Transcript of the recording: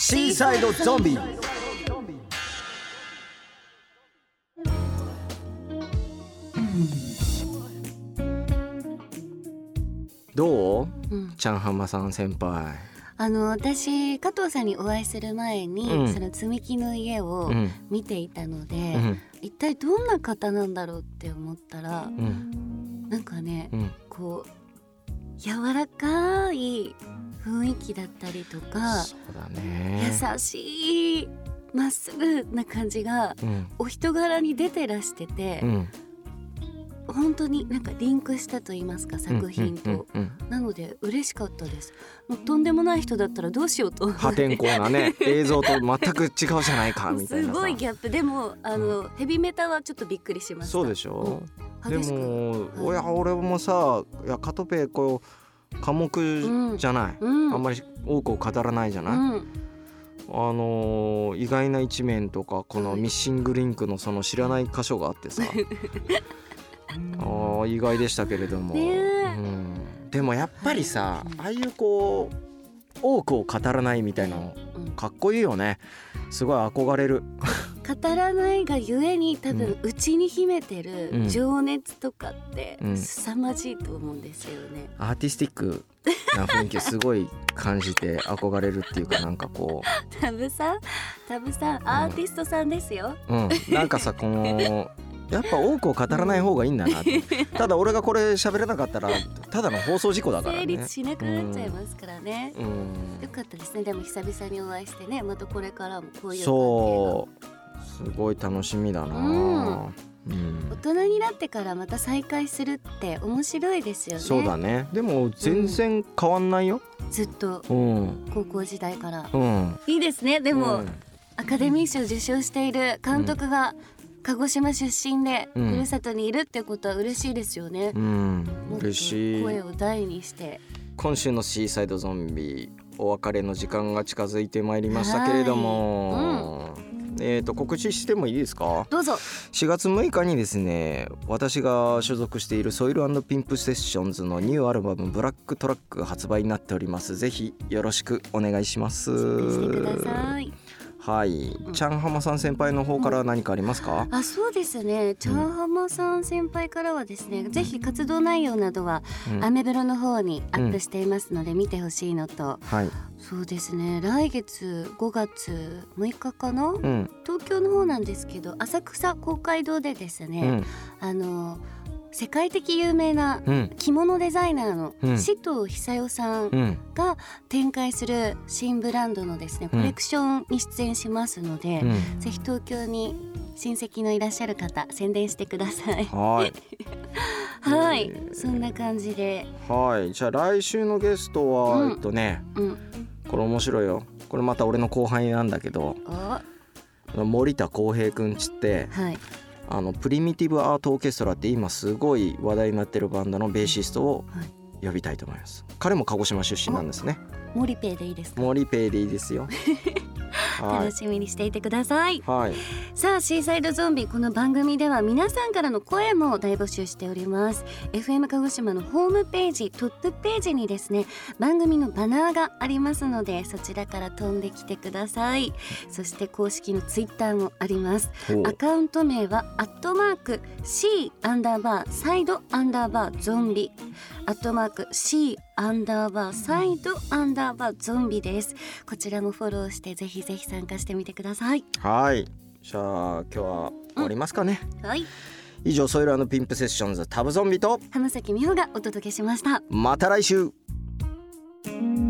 シーサイドゾンビ。どう、ちゃんはまさん先輩。 私加藤さんにお会いする前に、その積み木の家を見ていたので、一体どんな方なんだろうって思ったら、なんかね、こう柔らかい雰囲気だったりとか、 そうだね、 優しいまっすぐな感じが、お人柄に出てらしてて、本当になんかリンクしたと言いますか、作品と、なので嬉しかったです。もうとんでもない人だったらどうしようと、 破天荒なね映像と全く違うじゃないかみたいなさ、 すごいギャップ。でもヘビメタはちょっとびっくりしました。 そうでしょ、でも、俺もさ、カトペこう寡黙じゃない、あんまり多くを語らないじゃない、意外な一面とか、このミッシングリンクのその知らない箇所があってさ意外でしたけれども、でもやっぱりさ、ああいうこう多くを語らないみたいなのかっこいいよね。すごい憧れる語らないがゆえに多分内に秘めてる情熱とかって凄まじいと思うんですよね、 アーティスティックな雰囲気すごい感じて憧れるっていうか、なんかこうタブさんアーティストさんですよ、 なんかさ、このやっぱ多くを語らない方がいいんだなって、ただ俺がこれ喋れなかったらただの放送事故だからね、 成立しなくなっちゃいますからね、よかったですね。でも久々にお会いしてね、またこれからもこういう関係が、 そうすごい楽しみだな、 大人になってからまた再会するって面白いですよね。 そうだね。でも全然変わんないよ、 ずっと高校時代から、いいですね。でも、アカデミー賞受賞している監督が鹿児島出身で、ふるさとにいるってことは嬉しいですよね、 嬉しい。 声を大にして。 今週のシーサイドゾンビ、お別れの時間が近づいてまいりましたけれども、告知してもいいですか？ どうぞ。 4月6日にですね、私が所属しているソイル&ピンプセッションズのニューアルバムブラックトラック発売になっております。ぜひよろしくお願いします。 してください。 はい、ちゃんはまさん先輩の方から何かありますか？ そうですね、ちゃんはまさん先輩からはですね、ぜひ活動内容などはアメブロの方にアップしていますので見てほしいのと、そうですね、来月5月6日かな、東京の方なんですけど、浅草公会堂でですね、世界的有名な着物デザイナーの紫藤久代さんが展開する新ブランドのですね、コレクションに出演しますので、ぜひ東京に親戚のいらっしゃる方宣伝してください。はいそんな感じで、 じゃあ来週のゲストはこれ面白いよ。これまた俺の後輩なんだけど、森田康平くんちって、プリミティブアートオーケストラって今すごい話題になってるバンドのベーシストを呼びたいと思います。彼も鹿児島出身なんですね。 森ペイでいいですか？ 森ペイでいいですよ楽しみにしていてください。さあ、シーサイドゾンビ、この番組では皆さんからの声も大募集しております。 FM 鹿児島のホームページトップページにですね、番組のバナーがありますので、そちらから飛んできてください。そして公式のツイッターもあります。アカウント名は@C_side_ゾンビ@C_side_ゾンビです。こちらもフォローしてぜひぜひ参加してみてください。 じゃあ今日は終わりますかね。以上、ソイル&ピンプセッションズタブゾンビと浜崎美穂がお届けしました。 また来週。